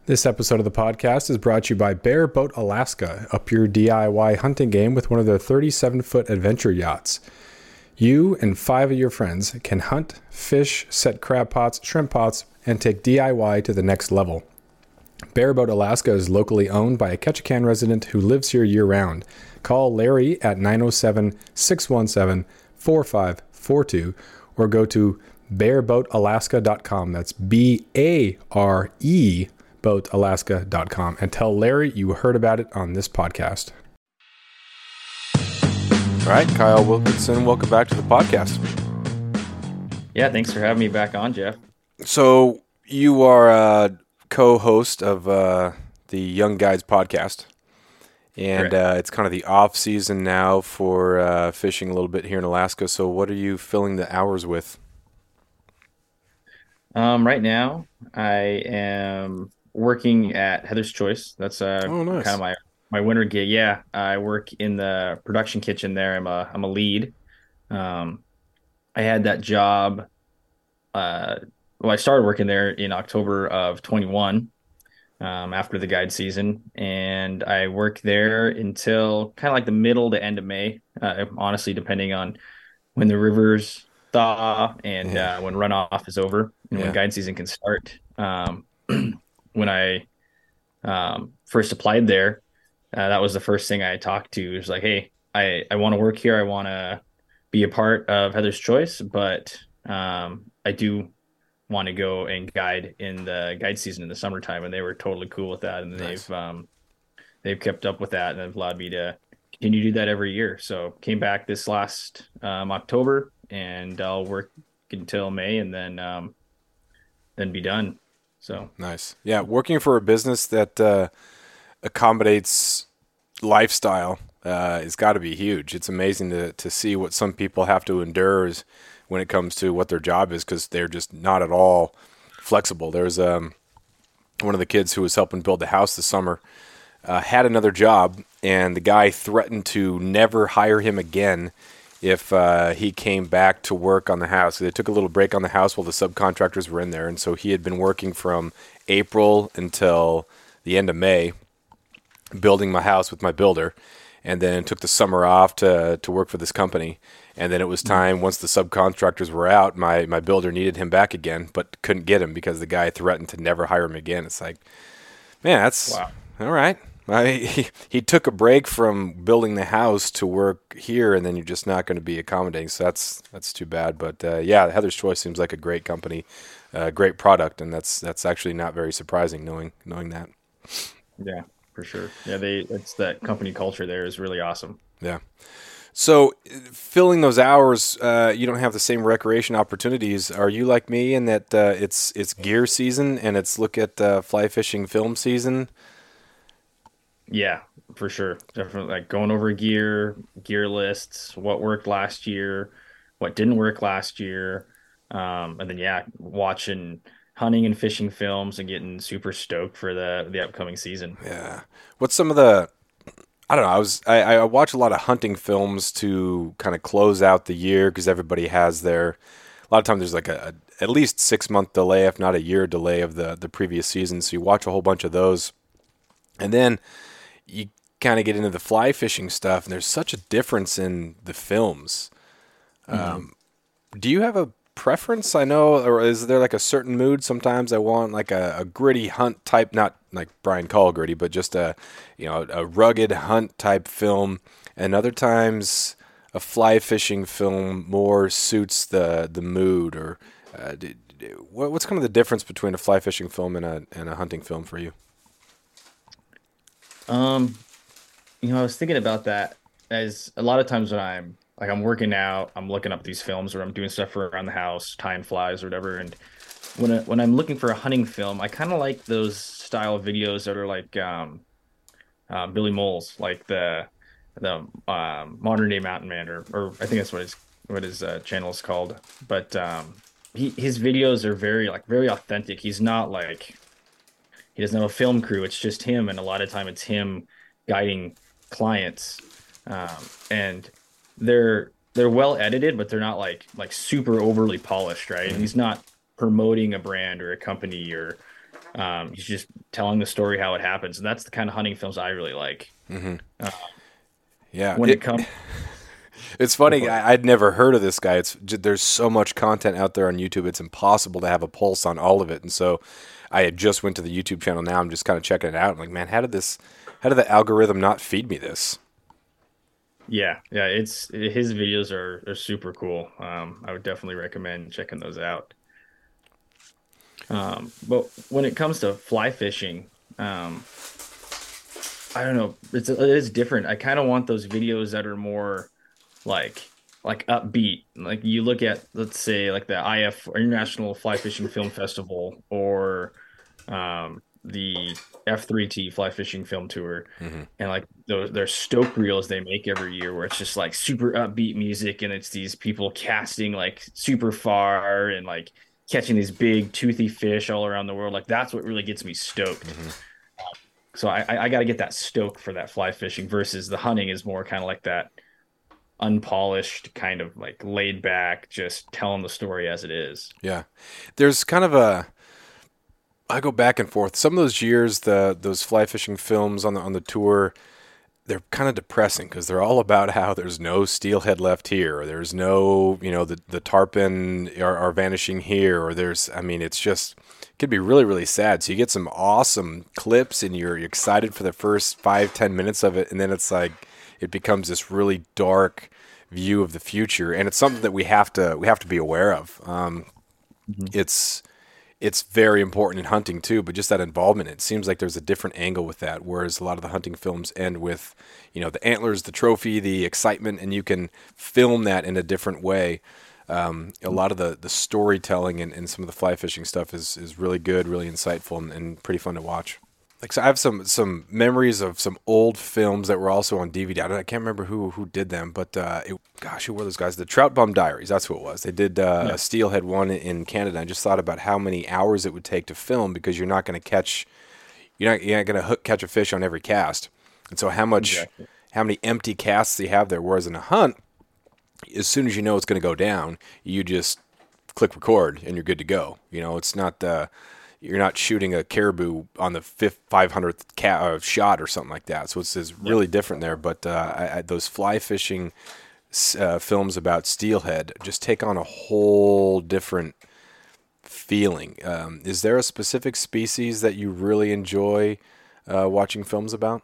This episode of the podcast is brought to you by Bear Boat Alaska. Up your DIY hunting game with one of their 37-foot adventure yachts. You and 5 of your friends can hunt, fish, set crab pots, shrimp pots, and take DIY to the next level. Bear Boat Alaska is locally owned by a Ketchikan resident who lives here year-round. Call Larry at 907-617-4542 or go to bearboatalaska.com. That's B-A-R-E boatalaska.com and tell Larry you heard about it on this podcast. All right, Kyle Wilkinson, welcome back to the podcast. Yeah, thanks for having me back on, Jeff. So you are a co-host of the Young Guides podcast, and it's kind of the off season now for fishing a little bit here in Alaska. So what are you filling the hours with? Right now, I am working at Heather's Choice. That's nice. Kind of my winter gig. Yeah, I work in the production kitchen there. I'm a lead. I had that job. I started working there in October of 21, after the guide season, and I worked there until kind of like the middle to end of May. Honestly, depending on when the rivers thaw and when runoff is over and when guide season can start. When I first applied there, that was the first thing I talked to. It was like, hey, I want to work here. I want to be a part of Heather's Choice, but I do want to go and guide in the guide season in the summertime. And they were totally cool with that. And nice. They've kept up with that and have allowed me to continue to do that every year. So came back this last October, and I'll work until May and then be done. So nice. Yeah. Working for a business that accommodates lifestyle has got to be huge. It's amazing to see what some people have to endure when it comes to what their job is, because they're just not at all flexible. There's one of the kids who was helping build the house this summer had another job, and the guy threatened to never hire him again if he came back to work on the house. So they took a little break on the house while the subcontractors were in there, and so he had been working from April until the end of May building my house with my builder, and then took the summer off to work for this company. And then it was time, once the subcontractors were out, my builder needed him back again, but couldn't get him because the guy threatened to never hire him again. It's like, man, that's wow. All right. He took a break from building the house to work here, and then you're just not going to be accommodating. So that's too bad. But Heather's Choice seems like a great company, great product, and that's actually not very surprising knowing that. Yeah, for sure. Yeah, it's that company culture there is really awesome. Yeah. So filling those hours, you don't have the same recreation opportunities. Are you like me in that it's gear season and it's look at fly fishing film season? Yeah, for sure. Definitely, like going over gear lists, what worked last year, what didn't work last year. And then, watching hunting and fishing films and getting super stoked for the upcoming season. Yeah. What's some of the, I don't know, I watch a lot of hunting films to kind of close out the year because everybody has a lot of times there's like at least 6-month delay, if not a year delay of the previous season. So you watch a whole bunch of those. And then you kind of get into the fly fishing stuff, and there's such a difference in the films. Do you have a preference? I know, or is there like a certain mood? Sometimes I want like a gritty hunt type, not like Brian Call gritty, but just a rugged hunt type film. And other times a fly fishing film more suits the mood. Or what's kind of the difference between a fly fishing film and a hunting film for you? I was thinking about that, as a lot of times when I'm working out, I'm looking up these films, or I'm doing stuff around the house, tying flies or whatever. And when I'm looking for a hunting film, I kind of like those style of videos that are like Billy Moles, like the Modern Day Mountain Man, or I think that's what his channel is called. But his videos are very authentic. He's not like, he doesn't have a film crew. It's just him, and a lot of time it's him guiding clients, and they're well edited, but they're not like super overly polished, right? And he's not promoting a brand or a company or He's just telling the story how it happens, and that's the kind of hunting films I really like. Hmm. Uh, Yeah, when it comes, it's go funny. for it. I'd never heard of this guy. There's so much content out there on YouTube. It's impossible to have a pulse on all of it. And so, I had just went to the YouTube channel. Now I'm just kind of checking it out. I'm like, man, how did the algorithm not feed me this? Yeah, yeah, it's his videos are super cool. I would definitely recommend checking those out. But when it comes to fly fishing, I don't know. It is different. I kind of want those videos that are more like upbeat. Like you look at, let's say, like the IF or International Fly Fishing Film Festival, or the F3T Fly Fishing Film Tour, Hmm. and like those their stoke reels they make every year, where it's just like super upbeat music, and it's these people casting like super far and like catching these big toothy fish all around the world. Like that's what really gets me stoked. Hmm. So I got to get that stoke for that fly fishing versus the hunting is more kind of like that unpolished, kind of like laid back, just telling the story as it is. Yeah, there's kind of a. I go back and forth. Some of those years, those fly fishing films on the tour, they're kind of depressing because they're all about how there's no steelhead left here, or there's no, the tarpon are vanishing here, or I mean, it's just, it could be really, really sad. So you get some awesome clips and you're excited for the first 5, 10 minutes of it. And then it's like, it becomes this really dark view of the future. And it's something that we have to be aware of. Mhm. It's, it's very important in hunting too, but just that involvement, it seems like there's a different angle with that. Whereas a lot of the hunting films end with, the antlers, the trophy, the excitement, and you can film that in a different way. A lot of the storytelling and some of the fly fishing stuff is really good, really insightful, and pretty fun to watch. Like, so I have some memories of some old films that were also on DVD. I can't remember who did them, but gosh, who were those guys? The Trout Bum Diaries. That's who it was. They did a Yeah. Steelhead one in Canada. I just thought about how many hours it would take to film because you're not going to catch a fish on every cast, and so Exactly. how many empty casts they have there. Whereas in a hunt, as soon as you know it's going to go down, you just click record and you're good to go. It's not you're not shooting a caribou on the 500th shot or something like that. So it's Yeah. really different there. But those fly fishing films about steelhead just take on a whole different feeling. Is there a specific species that you really enjoy watching films about?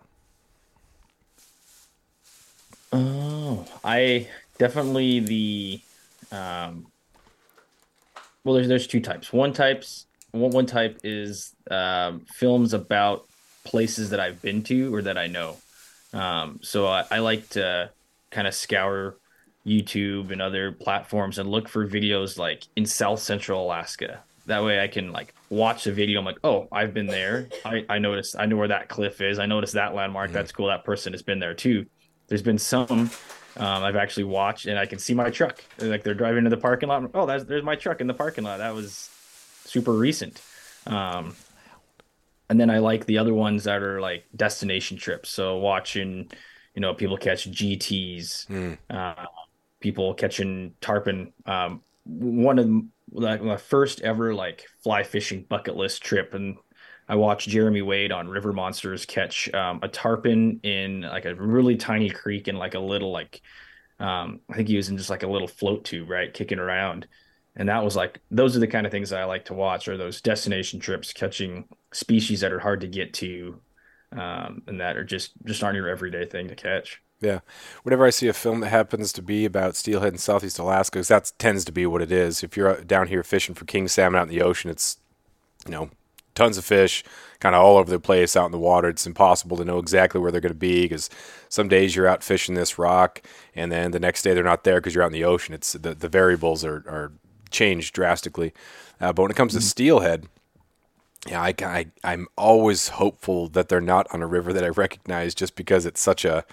Oh, I definitely the um well there's two types. One type is films about places that I've been to or that I know. So I like to kind of scour YouTube and other platforms and look for videos like in South Central Alaska. That way I can like watch the video. I'm like, oh, I've been there. I know where that cliff is. I noticed that landmark. Hmm. That's cool. That person has been there too. There's been some I've actually watched and I can see my truck. Like they're driving to the parking lot. Oh, there's my truck in the parking lot. That was super recent. Um, and then I like the other ones that are like destination trips. So watching, people catch GTs, Hmm. uh, people catching tarpon. One of like my first ever like fly fishing bucket list trip, and I watched Jeremy Wade on River Monsters catch a tarpon in like a really tiny creek in like a little like I think he was in just like a little float tube, right, kicking around. And that was like those are the kind of things that I like to watch, are those destination trips, catching species that are hard to get to, and that are just aren't your everyday thing to catch. Yeah. Whenever I see a film that happens to be about steelhead in Southeast Alaska, 'cause that tends to be what it is. If you're down here fishing for king salmon out in the ocean, it's, you know, tons of fish kind of all over the place out in the water. It's impossible to know exactly where they're going to be because some days you're out fishing this rock and then the next day they're not there because you're out in the ocean. It's the variables are changed drastically. But when it comes to Mhm. steelhead, yeah, I'm always hopeful that they're not on a river that I recognize just because it's such a,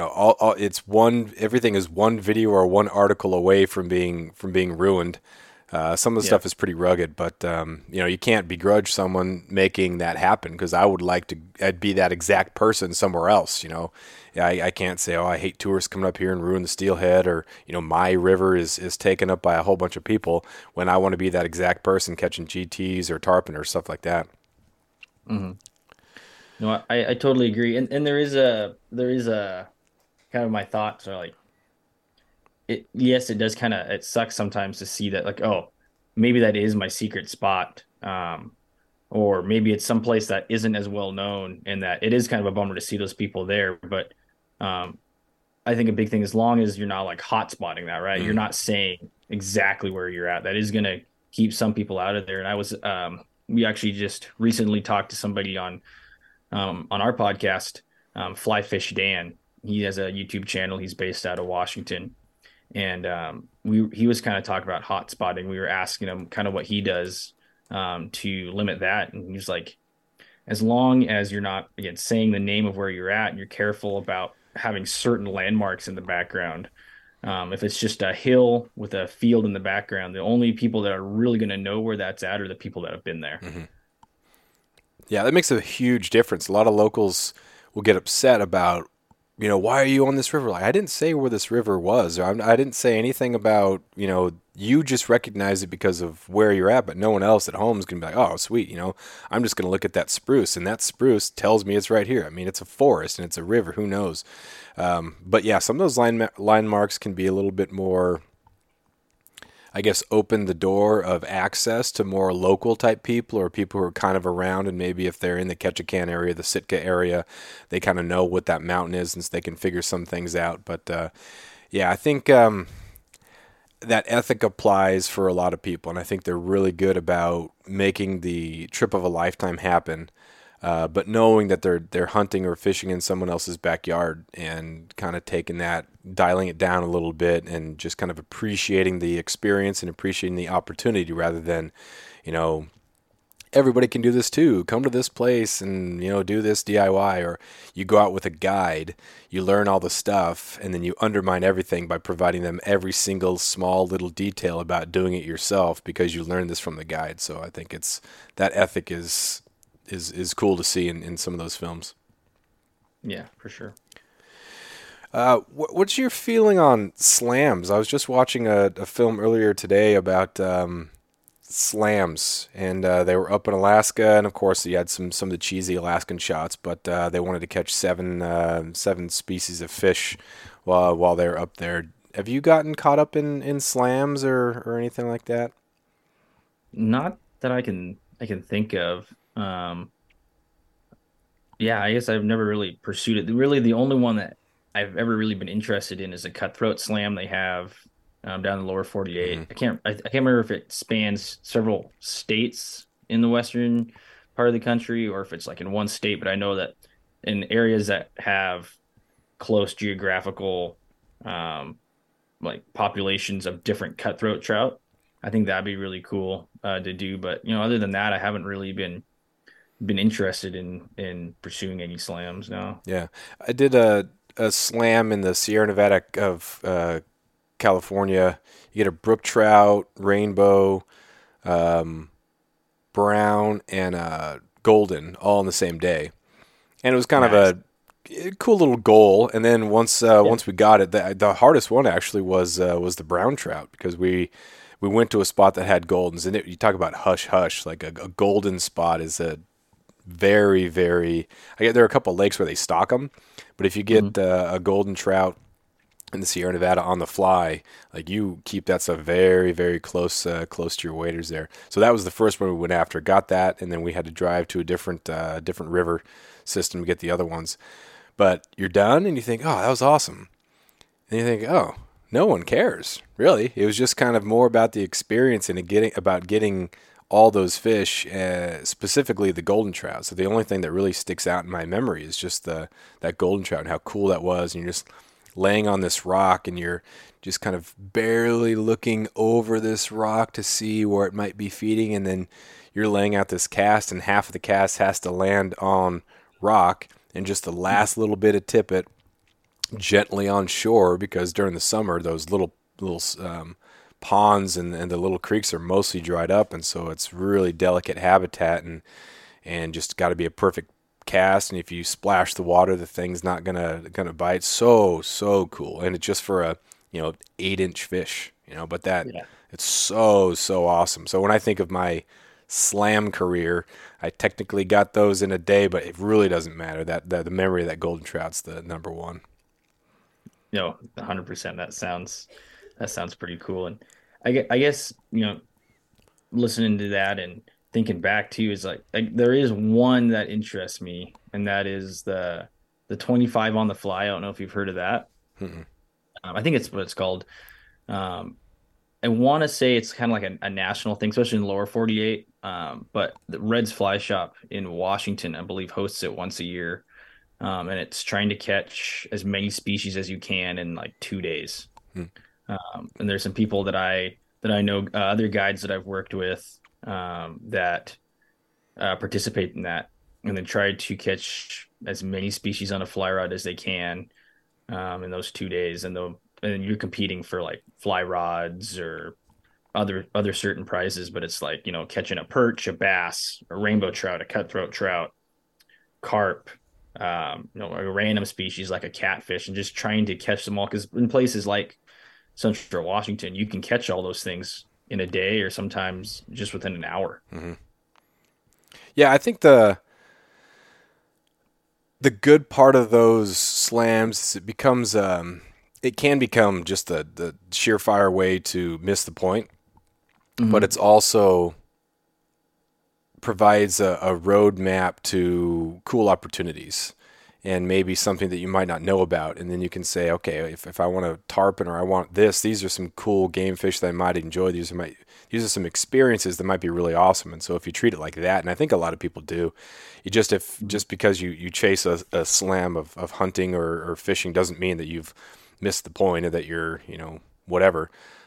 it's one, everything is one video or one article away from being ruined. Some of the Yeah. stuff is pretty rugged, but you can't begrudge someone making that happen because I would like to. I'd be that exact person somewhere else. I can't say, oh, I hate tourists coming up here and ruin the steelhead, or my river is taken up by a whole bunch of people when I want to be that exact person catching GTs or tarpon or stuff like that. Hmm. No, I totally agree. And there is a kind of my thoughts are like it yes, it does kind of it sucks sometimes to see that like, oh, maybe that is my secret spot. Or maybe it's someplace that isn't as well known and that it is kind of a bummer to see those people there. But um I think a big thing, as long as you're not like hot spotting that, right? You're Mm. not saying exactly where you're at. That is gonna keep some people out of there. And I was we actually just recently talked to somebody on our podcast, Fly Fish Dan. He has a YouTube channel. He's based out of Washington, and we he was kind of talking about hot spotting. We were asking him kind of what he does to limit that, and he was like, as long as you're not again saying the name of where you're at, and you're careful about having certain landmarks in the background. If it's just a hill with a field in the background, the only people that are really going to know where that's at are the people that have been there. Hmm. Yeah, that makes a huge difference. A lot of locals will get upset about, why are you on this river? Like, I didn't say where this river was. Or I didn't say anything about, you just recognize it because of where you're at, but no one else at home is going to be like, oh, sweet, I'm just going to look at that spruce, and that spruce tells me it's right here. I mean, it's a forest and it's a river. Who knows? But yeah, some of those line marks can be a little bit more, I guess, open the door of access to more local type people or people who are kind of around. And maybe if they're in the Ketchikan area, the Sitka area, they kind of know what that mountain is and so they can figure some things out. But yeah, I think that ethic applies for a lot of people. And I think they're really good about making the trip of a lifetime happen. But knowing that they're hunting or fishing in someone else's backyard and kind of taking that, dialing it down a little bit, and just kind of appreciating the experience and appreciating the opportunity rather than, you know, everybody can do this too. Come to this place and do this DIY, or you go out with a guide, you learn all the stuff, and then you undermine everything by providing them every single small little detail about doing it yourself because you learned this from the guide. So I think it's that ethic is cool to see in some of those films. Yeah, for sure. What's your feeling on slams? I was just watching a film earlier today about slams, and they were up in Alaska, and of course you had some of the cheesy Alaskan shots, but they wanted to catch seven species of fish while they were up there. Have you gotten caught up in slams or anything like that? Not that I can think of. Yeah, I guess I've never really pursued it. Really, the only one that I've ever really been interested in is a cutthroat slam they have down in the lower 48. Hmm. I can't remember if it spans several states in the western part of the country or if it's like in one state, but I know that in areas that have close geographical um like populations of different cutthroat trout, I think that'd be really cool to do. But other than that, I haven't really been interested in pursuing any slams now. Yeah, I did a slam in the Sierra Nevada of California. You get a brook trout, rainbow, um, brown, and golden all in the same day, and it was kind of Nice. a cool little goal. And then Yeah. once we got it, the hardest one actually was the brown trout because we went to a spot that had goldens, and you talk about hush hush, like a golden spot is a very very. I get there are a couple of lakes where they stock them, but if you Mhm. get a golden trout in the Sierra Nevada on the fly, like you keep that stuff very, very close to your waders there. So that was the first one we went after. Got that, and then we had to drive to a different river system to get the other ones. But you're done, and you think, oh, that was awesome. And you think, oh, no one cares really. It was just kind of more about the experience and getting all those fish, specifically the golden trout. So the only thing that really sticks out in my memory is just that golden trout and how cool that was. And you're just laying on this rock and you're just kind of barely looking over this rock to see where it might be feeding, and then you're laying out this cast and half of the cast has to land on rock and just the last little bit of tippet gently on shore because during the summer those little ponds and the little creeks are mostly dried up, and so it's really delicate habitat, and just got to be a perfect cast. And if you splash the water, the thing's not gonna bite. So cool, and it's just for a 8-inch fish, but that Yeah. it's so awesome. So when I think of my slam career, I technically got those in a day, but it really doesn't matter. That the memory of that golden trout's the number one. No, 100%. That sounds pretty cool. And I guess, listening to that and thinking back to you is like there is one that interests me, and that is the 25 on the fly. I don't know if you've heard of that. Mm-mm. I think it's what it's called. Um, I want to say it's kind of like a national thing, especially in the lower 48. But the Red's Fly Shop in Washington, I believe, hosts it once a year. And it's trying to catch as many species as you can in like 2 days. Hmm. And there's some people that I know, other guides that I've worked with, that participate in that, and then try to catch as many species on a fly rod as they can, in those 2 days. And you're competing for like fly rods or other certain prizes, but it's like, catching a perch, a bass, a rainbow trout, a cutthroat trout, carp, a random species like a catfish, and just trying to catch them all. Because in places like Central Washington, you can catch all those things in a day or sometimes just within an hour. Hmm. Yeah, I think the good part of those slams is it can become just the surefire way to miss the point, but Mm-hmm. it's also provides a roadmap to cool opportunities and maybe something that you might not know about. And then you can say, okay, if I want a tarpon or I want this, these are some cool game fish that I might enjoy. These are some experiences that might be really awesome. And so if you treat it like that, and I think a lot of people do, just because you chase a slam of hunting or fishing doesn't mean that you've missed the point or that you're, whatever.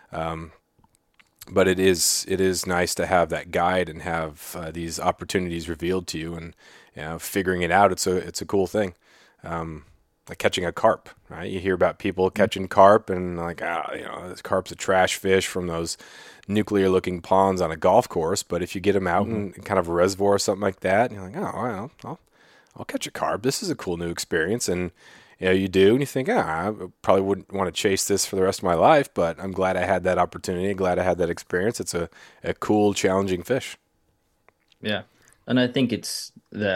But it is nice to have that guide and have these opportunities revealed to you, and figuring it out. It's a cool thing. Like catching a carp, right? You hear about people catching carp and like, this carp's a trash fish from those nuclear looking ponds on a golf course. But if you get them out Mm-hmm. in kind of a reservoir or something like that, and you're like, oh, well, I'll catch a carp. This is a cool new experience. And you do, and you think, I probably wouldn't want to chase this for the rest of my life, but I'm glad I had that opportunity. Glad I had that experience. It's a cool, challenging fish. Yeah. And I think it's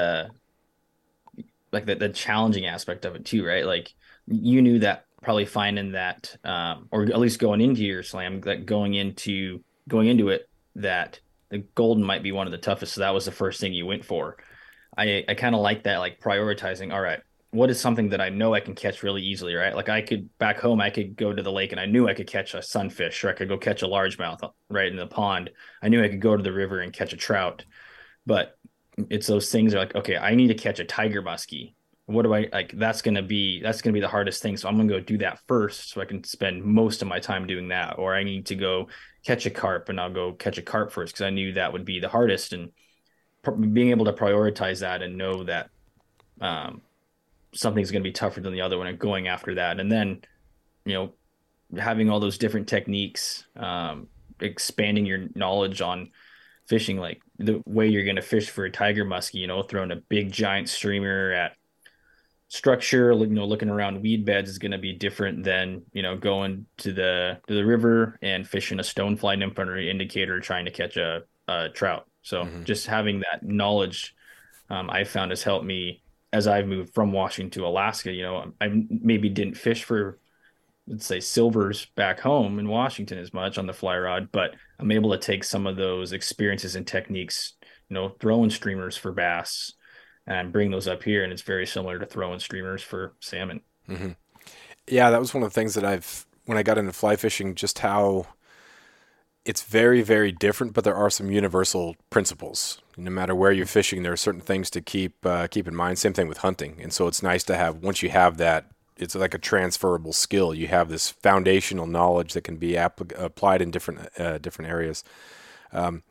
the challenging aspect of it too, right? Like you knew that probably finding that, or at least going into your slam, that going into it, that the golden might be one of the toughest. So that was the first thing you went for. I kind of like that, like prioritizing. All right, what is something that I know I can catch really easily, right? Like I could back home, I could go to the lake and I knew I could catch a sunfish, or I could go catch a largemouth right in the pond. I knew I could go to the river and catch a trout, but it's those things are like, okay, I need to catch a tiger muskie. What do I like? That's gonna be the hardest thing. So I'm gonna go do that first, so I can spend most of my time doing that. Or I need to go catch a carp, and I'll go catch a carp first because I knew that would be the hardest. And being able to prioritize that and know that, um, something's gonna be tougher than the other one, and going after that, and then you know having all those different techniques, expanding your knowledge on fishing, like the way you're going to fish for a tiger muskie, throwing a big giant streamer at structure, looking around weed beds is going to be different than, going to the river and fishing a stonefly nymph under indicator trying to catch a trout. So Hmm. just having that knowledge, I found has helped me as I've moved from Washington to Alaska. I maybe didn't fish for, let's say, silvers back home in Washington as much on the fly rod, but I'm able to take some of those experiences and techniques, throwing streamers for bass, and bring those up here. And it's very similar to throwing streamers for salmon. Hmm. Yeah, that was one of the things that when I got into fly fishing, just how it's very, very different, but there are some universal principles. No matter where you're fishing, there are certain things to keep in mind. Same thing with hunting, and so it's nice to have once you have that. It's like a transferable skill. You have this foundational knowledge that can be applied in different areas. Um,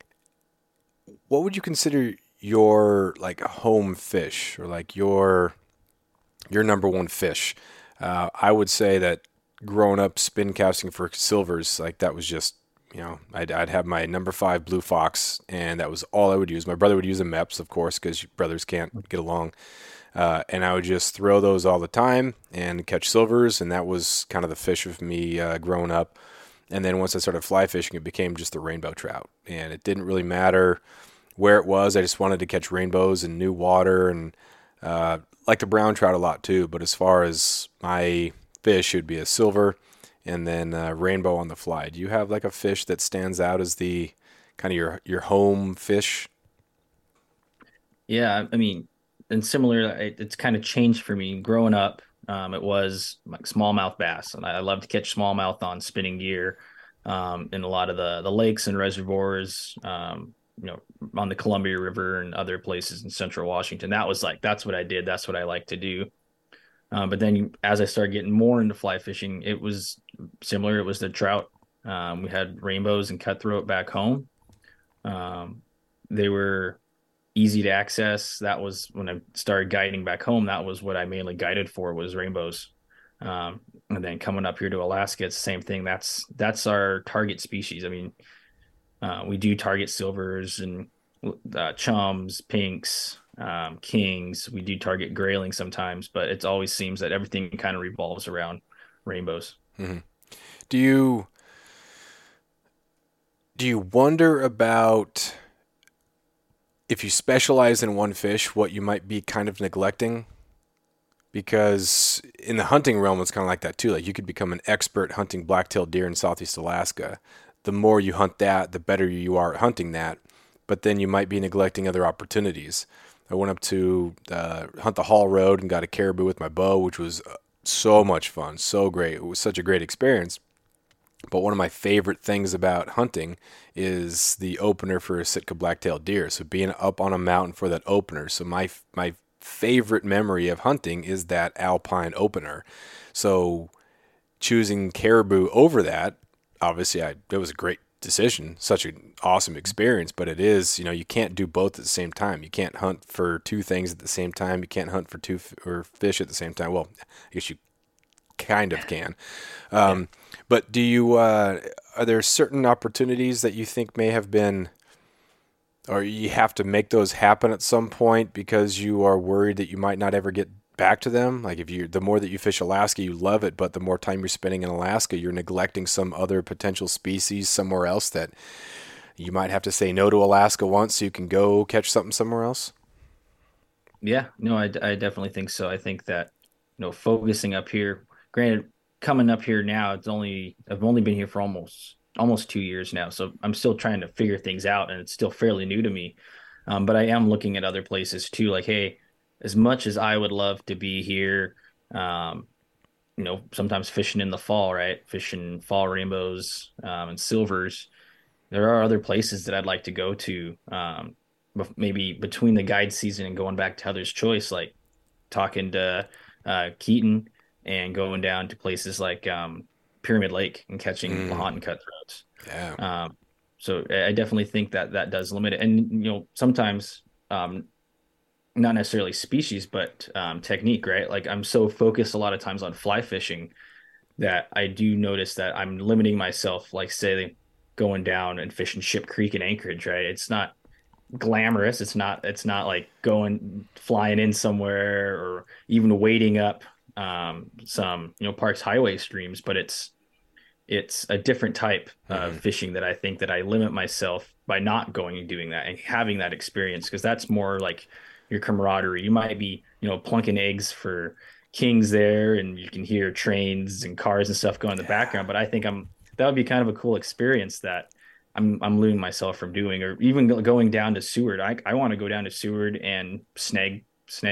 what would you consider your like home fish or like your number one fish? I would say that growing up spin casting for silvers, like that was just, I'd have my number 5 Blue Fox, and that was all I would use. My brother would use a Mepps, of course, because brothers can't get along. And I would just throw those all the time and catch silvers, and that was kind of the fish of me growing up. And then once I started fly fishing, it became just the rainbow trout, and it didn't really matter where it was. I just wanted to catch rainbows and new water, and like the brown trout a lot too. But as far as my fish, it would be a silver, and then rainbow on the fly. Do you have like a fish that stands out as the kind of your home fish? Yeah, I mean, and similar, it's kind of changed for me growing up. It was like smallmouth bass, and I love to catch smallmouth on spinning gear in a lot of the lakes and reservoirs, on the Columbia River and other places in Central Washington. That's what I did. That's what I like to do. But then as I started getting more into fly fishing, it was similar. It was the trout. We had rainbows and cutthroat back home. They were easy to access. That was when I started guiding back home. That was what I mainly guided for, was rainbows. And then coming up here to Alaska, it's the same thing. That's our target species. I mean, we do target silvers and chums, pinks, kings. We do target grayling sometimes, but it always seems that everything kind of revolves around rainbows. Mm-hmm. Do you wonder about, if you specialize in one fish, what you might be kind of neglecting? Because in the hunting realm, it's kind of like that too. Like you could become an expert hunting black-tailed deer in Southeast Alaska. The more you hunt that, the better you are at hunting that. But then you might be neglecting other opportunities. I went up to hunt the Hall Road and got a caribou with my bow, which was so much fun, so great. It was such a great experience. But one of my favorite things about hunting is the opener for a Sitka black-tailed deer. So being up on a mountain for that opener. So my favorite memory of hunting is that alpine opener. So choosing caribou over that, obviously it was a great decision, such an awesome experience, but it is, you can't do both at the same time. You can't hunt for two things at the same time. You can't hunt for two or fish at the same time. Well, I guess you kind of can. But do you, are there certain opportunities that you think may have been, or you have to make those happen at some point because you are worried that you might not ever get back to them? Like the more that you fish Alaska, you love it, but the more time you're spending in Alaska, you're neglecting some other potential species somewhere else that you might have to say no to Alaska once so you can go catch something somewhere else. Yeah, no, I definitely think so. I think that, focusing up here, granted, coming up here now, I've only been here for almost 2 years now. So I'm still trying to figure things out, and it's still fairly new to me. But I am looking at other places too. Like, hey, as much as I would love to be here, sometimes fishing in the fall, right? Fishing fall rainbows and silvers. There are other places that I'd like to go to. Maybe between the guide season and going back to Heather's Choice, like talking to Keaton and going down to places like Pyramid Lake and catching Lahontan cutthroats. Yeah. So I definitely think that does limit it. And, sometimes not necessarily species, but technique, right? Like I'm so focused a lot of times on fly fishing that I do notice that I'm limiting myself, like say going down and fishing Ship Creek in Anchorage, right? It's not glamorous. It's not like flying in somewhere or even wading up some Parks Highway streams, but it's a different type of fishing that I think that I limit myself by not going and doing that and having that experience, because that's more like your camaraderie. You might be plunking eggs for kings there, and you can hear trains and cars and stuff go in the background, but I think that would be kind of a cool experience that I'm losing myself from doing. Or even going down to Seward. I want to go down to Seward and snag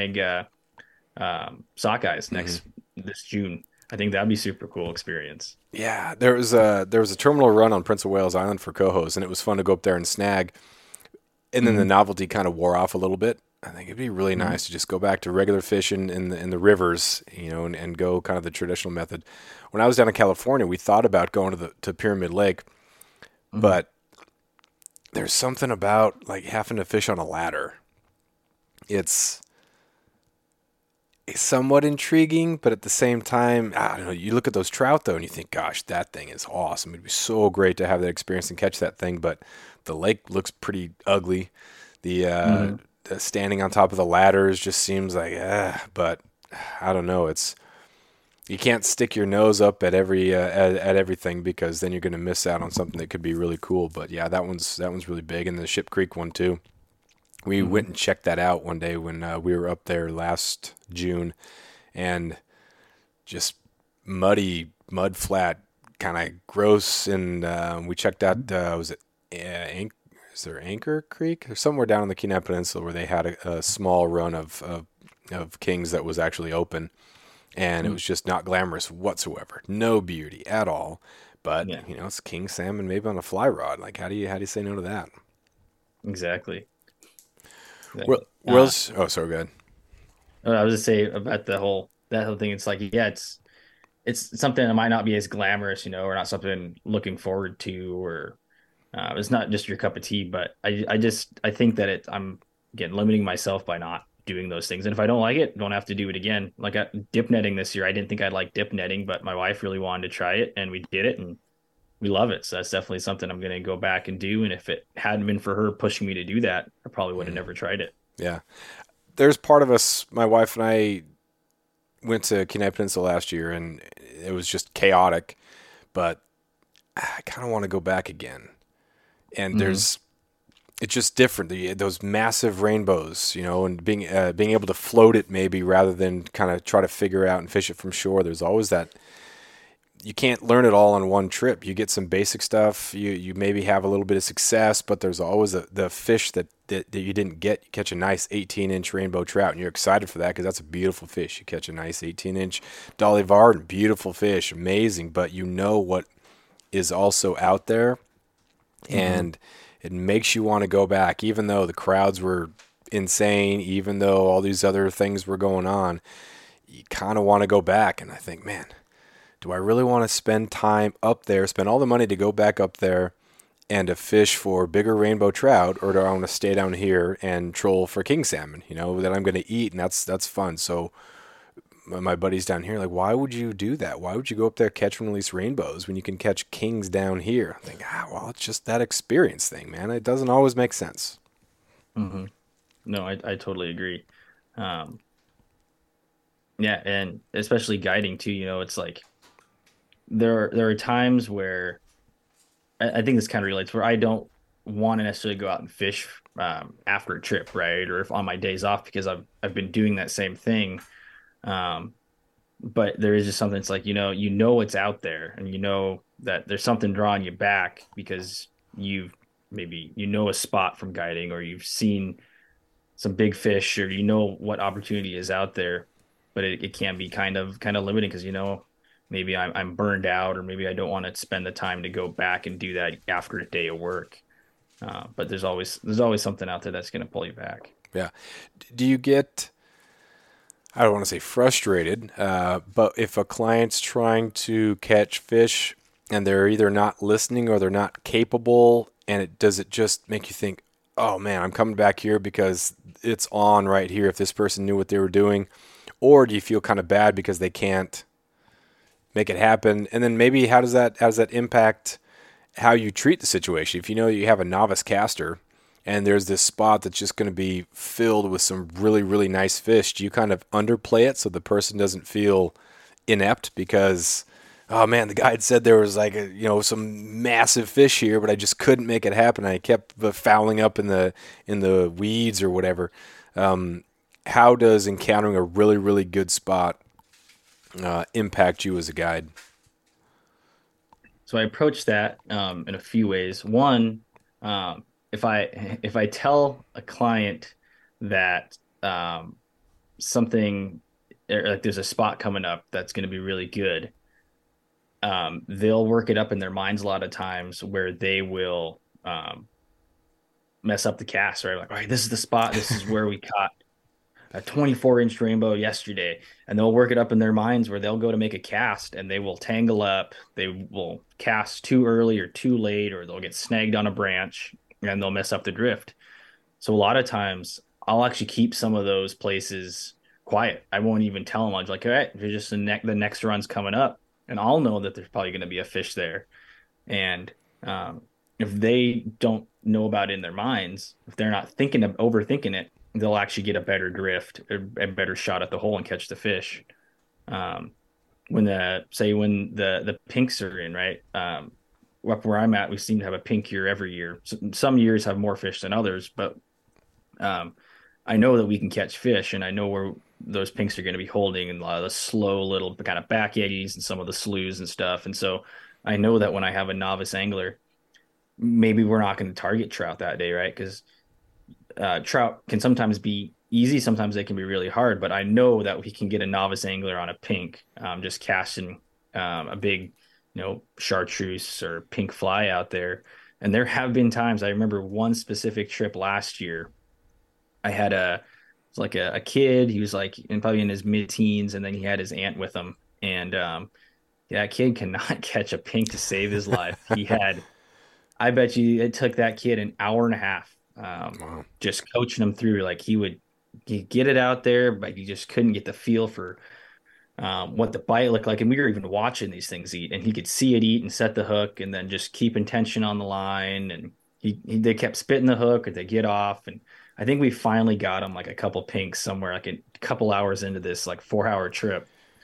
sockeyes this June. I think that'd be super cool experience. Yeah, there was a terminal run on Prince of Wales Island for cohos, and it was fun to go up there and snag. And then the novelty kind of wore off a little bit. I think it'd be really nice to just go back to regular fishing in the rivers, and go kind of the traditional method. When I was down in California, we thought about going to Pyramid Lake, but there's something about like having to fish on a ladder. It's somewhat intriguing, but at the same time, I don't know. You look at those trout though, and you think, "Gosh, that thing is awesome. It'd be so great to have that experience and catch that thing." But the lake looks pretty ugly. The, Hmm. the standing on top of the ladders just seems like, but I don't know. It's you can't stick your nose up at at everything because then you're going to miss out on something that could be really cool. But yeah, that one's really big, and the Ship Creek one too. We Hmm. went and checked that out one day when we were up there last June, and just mud flat, kind of gross. And we checked out was it is there Anchor Creek or somewhere down on the Kenai Peninsula where they had a small run of kings that was actually open, and it was just not glamorous whatsoever, no beauty at all. But Yeah, it's king salmon maybe on a fly rod. Like how do you say no to that? exactly. Where, Exactly. where else? Oh, sorry, good. I was just say about that whole thing. It's like, yeah, it's something that might not be as glamorous, or not something looking forward to, or it's not just your cup of tea. But I think that I'm again limiting myself by not doing those things. And if I don't like it, don't have to do it again. Like dip netting this year, I didn't think I'd like dip netting, but my wife really wanted to try it, and we did it, and we love it. So that's definitely something I'm going to go back and do. And if it hadn't been for her pushing me to do that, I probably would have never tried it. Yeah, there's part of us. My wife and I went to Kenai Peninsula last year, and it was just chaotic. But I kind of want to go back again. And Hmm. it's just different. Those massive rainbows, and being able to float it maybe rather than kind of try to figure out and fish it from shore. There's always that. You can't learn it all on one trip. You get some basic stuff. You maybe have a little bit of success, but there's always the fish that you didn't get. You catch a nice 18-inch rainbow trout, and you're excited for that because that's a beautiful fish. You catch a nice 18-inch Dolly Varden, beautiful fish, amazing. But you know what is also out there, Hmm. and it makes you want to go back, even though the crowds were insane, even though all these other things were going on. You kind of want to go back, and I think, man, do I really want to spend time up there, spend all the money to go back up there and to fish for bigger rainbow trout, or do I want to stay down here and troll for king salmon, that I'm going to eat, and that's fun. So my buddies down here like, why would you do that? Why would you go up there catch and release rainbows when you can catch kings down here? I think, well, it's just that experience thing, man. It doesn't always make sense. Hmm. No, I totally agree. Um, yeah, and especially guiding too, it's like there are times where I think this kind of relates where I don't want to necessarily go out and fish after a trip, right? Or if on my days off because I've been doing that same thing. Um, but there is just something it's like, it's out there and you know that there's something drawing you back because you've maybe a spot from guiding or you've seen some big fish or what opportunity is out there, but it can be kind of limiting because maybe I'm burned out or maybe I don't want to spend the time to go back and do that after a day of work. But there's always something out there that's going to pull you back. Yeah. Do you get, I don't want to say frustrated, but if a client's trying to catch fish and they're either not listening or they're not capable, and does it just make you think, oh man, I'm coming back here because it's on right here if this person knew what they were doing? Or do you feel kind of bad because they can't make it happen? And then maybe how does that impact how you treat the situation? If you know you have a novice caster and there's this spot that's just going to be filled with some really, really nice fish, do you kind of underplay it so the person doesn't feel inept because, oh man, the guide said there was like some massive fish here, but I just couldn't make it happen. I kept fouling up in the weeds or whatever. How does encountering a really, really good spot impact you as a guide? So I approach that in a few ways. One, if I tell a client that something like there's a spot coming up that's going to be really good, they'll work it up in their minds a lot of times where they will mess up the cast, right? Like, all right, this is the spot. This is where we caught a 24-inch rainbow yesterday, and they'll work it up in their minds where they'll go to make a cast and they will tangle up. They will cast too early or too late, or they'll get snagged on a branch and they'll mess up the drift. So a lot of times I'll actually keep some of those places quiet. I won't even tell them. I'm like, all right, you're just the next run's coming up, and I'll know that there's probably going to be a fish there. And um, if they don't know about it in their minds, if they're not thinking of overthinking it, they'll actually get a better drift, a better shot at the hole and catch the fish. Um, when the pinks are in, right? Up where I'm at, we seem to have a pink year every year. Some years have more fish than others, but um, I know that we can catch fish, and I know where those pinks are going to be holding, and a lot of the slow little kind of back eddies and some of the sloughs and stuff. And so I know that when I have a novice angler, maybe we're not going to target trout that day, right? Because trout can sometimes be easy, sometimes they can be really hard. But I know that we can get a novice angler on a pink, just casting a big, chartreuse or pink fly out there. And there have been times I remember one specific trip last year. I had it's like a kid. He was like probably in his mid teens, and then he had his aunt with him. And yeah, that kid cannot catch a pink to save his life. I bet you it took that kid an hour and a half, Wow. just coaching him through. Like he'd get it out there, but he just couldn't get the feel for what the bite looked like. And we were even watching these things eat, and he could see it eat and set the hook, and then just keep intention on the line. And they kept spitting the hook, or they get off. And I think we finally got him like a couple pinks somewhere, like a couple hours into this like 4 hour trip.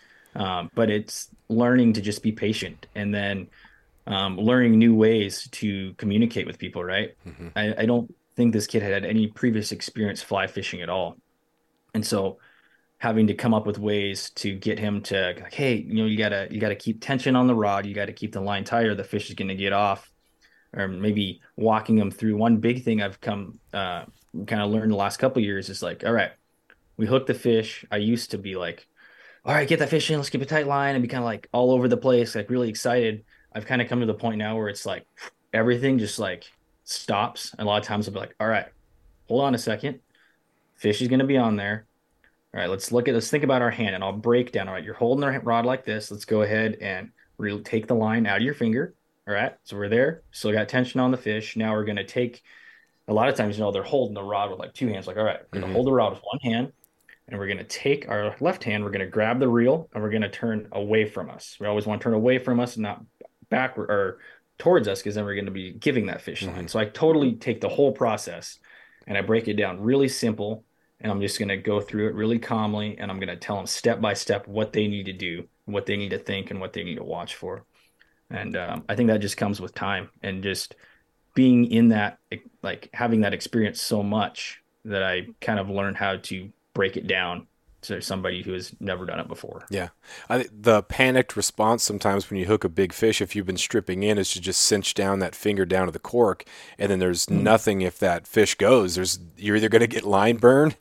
But it's learning to just be patient, and then learning new ways to communicate with people, right? Hmm. I don't think this kid had any previous experience fly fishing at all. And so having to come up with ways to get him to like, hey, you gotta keep tension on the rod, you gotta keep the line tight, or the fish is gonna get off. Or maybe walking them through one big thing I've come kind of learned the last couple of years is like, all right, we hook the fish. I used to be like, all right, get that fish in, let's keep a tight line, and be kind of like all over the place, like really excited. I've kind of come to the point now where it's like everything just like stops. And a lot of times I'll be like, all right, hold on a second. Fish is going to be on there. All right, let's think about our hand, and I'll break down. All right, you're holding the rod like this. Let's go ahead and take the line out of your finger. All right, so we're there. Still got tension on the fish. Now we're going to take, a lot of times, they're holding the rod with like two hands. Like, all right, we're going to Hmm. hold the rod with one hand, and we're going to take our left hand, we're going to grab the reel, and we're going to turn away from us. We always want to turn away from us and not backward or towards us, because then we're going to be giving that fish Hmm. line. So I totally take the whole process and I break it down really simple, and I'm just going to go through it really calmly, and I'm going to tell them step by step what they need to do, what they need to think, and what they need to watch for. And I think that just comes with time and just being in that, like having that experience so much that I kind of learned how to break it down to somebody who has never done it before. Yeah. The panicked response sometimes when you hook a big fish, if you've been stripping in, is to just cinch down that finger down to the cork, and then there's Mhm. nothing if that fish goes. You're either going to get line burn,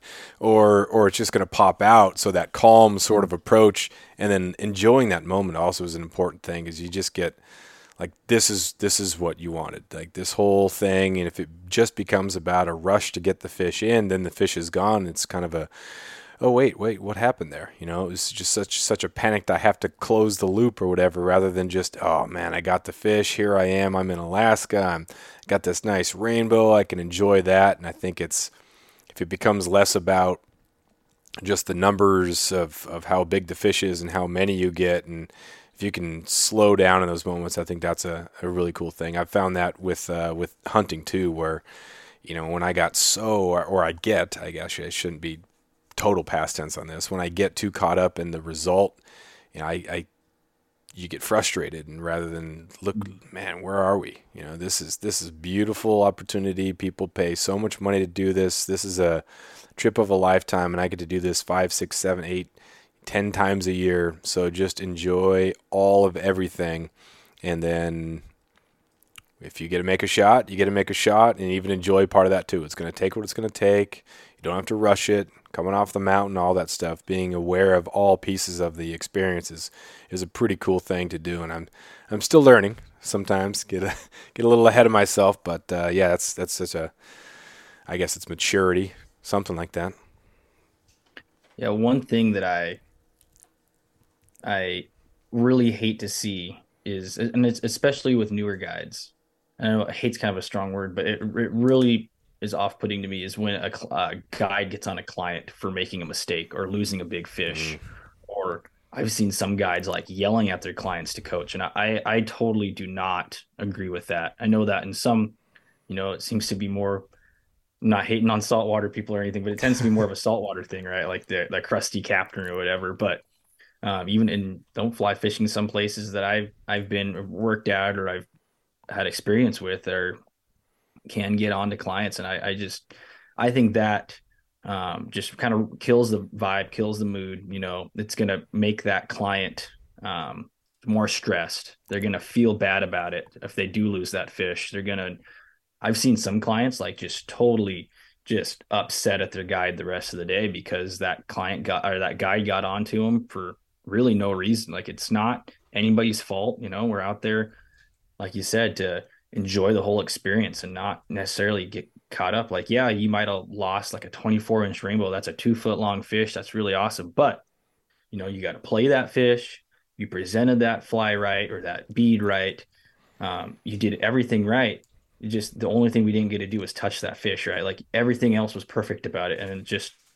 or it's just going to pop out. So that calm sort of approach, and then enjoying that moment also is an important thing, is you just get like this is what you wanted, like this whole thing. And if it just becomes about a rush to get the fish in, then the fish is gone. It's kind of a, oh wait, what happened there? It was just such a panic that I have to close the loop or whatever, rather than just, oh man, I got the fish, here I am, I'm in Alaska, I'm got this nice rainbow, I can enjoy that. And I think it's, if it becomes less about just the numbers of how big the fish is and how many you get, and if you can slow down in those moments, I think that's a really cool thing. I've found that with hunting too, where when I got or I get, I guess I shouldn't be total past tense on this. When I get too caught up in the result, I you get frustrated, and rather than look, man, where are we? This is beautiful opportunity. People pay so much money to do this. This is a trip of a lifetime, and I get to do this 5, 6, 7, 8, 10 times a year. So just enjoy all of everything, and then if you get to make a shot, you get to make a shot, and even enjoy part of that too. It's going to take what it's going to take. You don't have to rush it. Coming off the mountain, all that stuff. Being aware of all pieces of the experiences is a pretty cool thing to do, and I'm still learning. Sometimes get a little ahead of myself, but yeah, that's such a, I guess it's maturity, something like that. Yeah, one thing that I really hate to see is, and it's especially with newer guides. I know hate's kind of a strong word, but it really is off-putting to me is when a guide gets on a client for making a mistake or losing a big fish, or I've seen some guides like yelling at their clients to coach, and I totally do not agree with that. I know that in some, it seems to be more, not hating on saltwater people or anything, but it tends to be more of a saltwater thing, right? Like the crusty captain or whatever. But even in don't fly fishing, some places that I've been worked out or I've had experience with, or can get on to clients, and I think that just kind of kills the vibe, kills the mood. It's going to make that client more stressed. They're going to feel bad about it if they do lose that fish. I've seen some clients like just totally just upset at their guide the rest of the day because that guide got onto them for really no reason. Like, it's not anybody's fault. We're out there, like you said, to enjoy the whole experience and not necessarily get caught up. Like, yeah, you might have lost like a 24-inch rainbow. That's a 2-foot long fish. That's really awesome. But, you got to play that fish. You presented that fly right, or that bead right. You did everything right. Just the only thing we didn't get to do was touch that fish, right? Like, everything else was perfect about it. And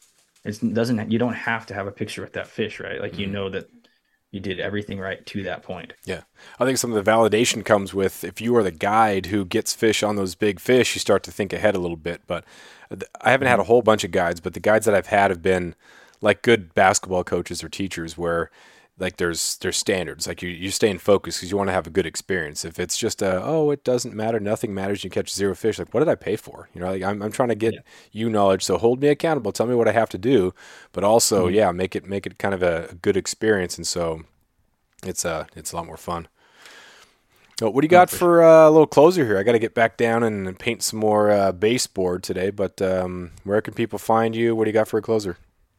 you don't have to have a picture with that fish, right? Like, that you did everything right to that point. Yeah. I think some of the validation comes with, if you are the guide who gets fish on those big fish, you start to think ahead a little bit. But I haven't had a whole bunch of guides, but the guides that I've had have been like good basketball coaches or teachers, where like there's standards. Like, you stay in focus because you want to have a good experience. If it's just it doesn't matter, nothing matters, you catch 0 fish, like, what did I pay for? Like, I'm trying to get you knowledge, so hold me accountable, tell me what I have to do, but also make it kind of a good experience. And so it's a lot more fun. What do you got for a little closer here? I got to get back down and paint some more baseboard today, but where can people find you? What do you got for a closer?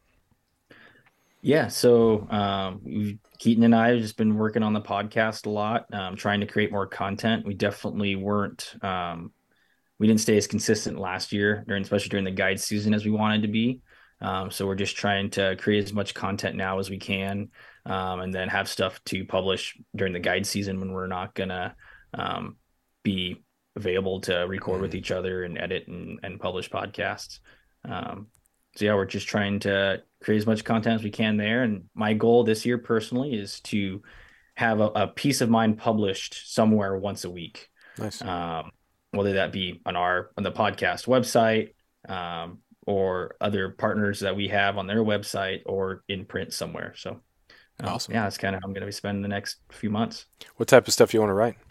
Yeah, so Keaton and I have just been working on the podcast a lot, trying to create more content. We definitely we didn't stay as consistent last year, especially during the guide season, as we wanted to be. So we're just trying to create as much content now as we can, and then have stuff to publish during the guide season when we're not gonna be available to record with each other and edit and publish podcasts. So yeah, we're just trying to create as much content as we can there. And my goal this year personally is to have a piece of mine published somewhere once a week. Nice. Whether that be on the podcast website, or other partners that we have on their website, or in print somewhere. So awesome. Yeah, that's kind of how I'm going to be spending the next few months. What type of stuff do you want to write?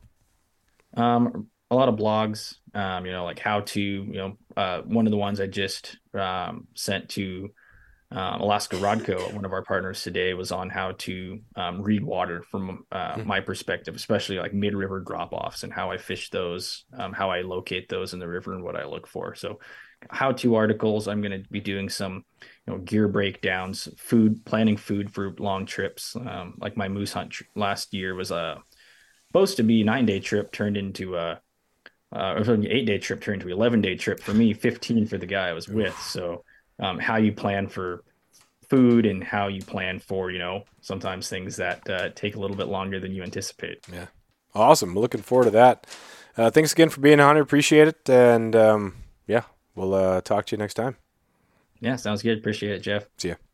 A lot of blogs, like how to, one of the ones I just sent to Alaska Rodco, one of our partners today, was on how to read water from my perspective, especially like mid-river drop-offs and how I fish those, how I locate those in the river and what I look for. So how-to articles. I'm going to be doing some gear breakdowns, planning food for long trips. Like my moose hunt last year was supposed to be a 9-day trip, turned into a 8-day trip, turned into an 11-day trip for me, 15 for the guy I was with. So how you plan for food and how you plan for, sometimes things that take a little bit longer than you anticipate. Yeah. Awesome. Looking forward to that. Thanks again for being on here. Appreciate it. And we'll talk to you next time. Yeah, sounds good. Appreciate it, Jeff. See ya.